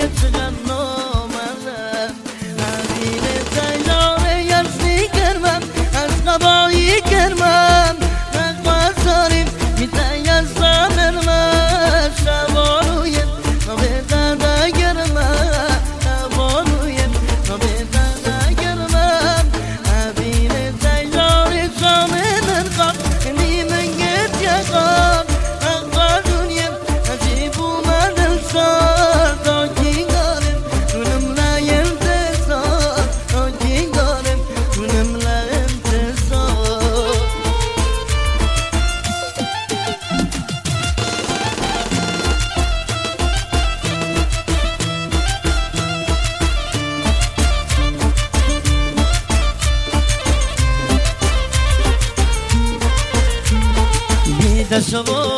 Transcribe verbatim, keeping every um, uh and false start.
تغنامم عبیل تیار یرسی کرمم از قبایی کرمم نقوال ساریم میتای از زمرمم شبانویم نبه دادا گرمم شبانویم نبه دادا گرمم عبیل تیار شامن خب نیمن گت یقام نقوال دنیم عجیب اومدن سار تا کنگارم تونم لایم تسار تا کنگارم تونم لایم تسار بیده شما